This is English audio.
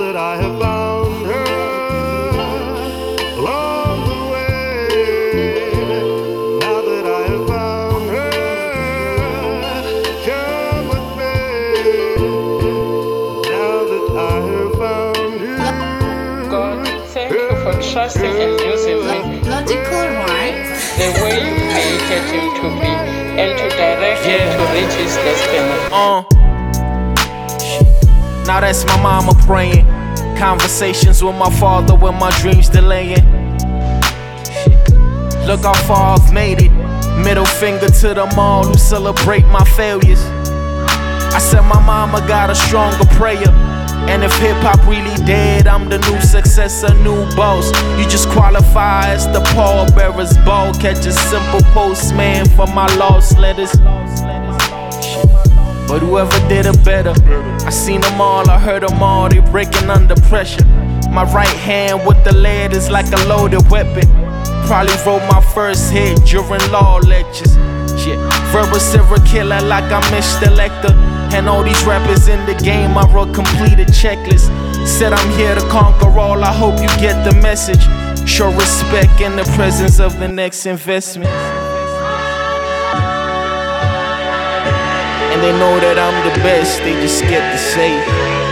that I have found her along the way, now that I have found her, come with me. Now that I have found you. God, thank you for trusting and using me Logical, right? the way you created him to be and to direct him to reach his destiny. Now that's my mama praying. Conversations with my father when my dreams delaying. Look how far I've made it. Middle finger to them all who celebrate my failures. I said my mama got a stronger prayer. And if hip-hop really dead, I'm the new successor, new boss. You just qualify as the pallbearer's ball. Catch a simple postman for my lost letters. But whoever did it better, I seen them all, I heard them all, they breaking under pressure. My right hand with the lead is like a loaded weapon. Probably wrote my first hit during law lectures. Shit, verbal serial killer like I'm Mr. Lecter. And all these rappers in the game, I wrote complete a checklist. Said I'm here to conquer all, I hope you get the message. Show respect in the presence of the next investment. And they know that I'm the best, they just scared to say it.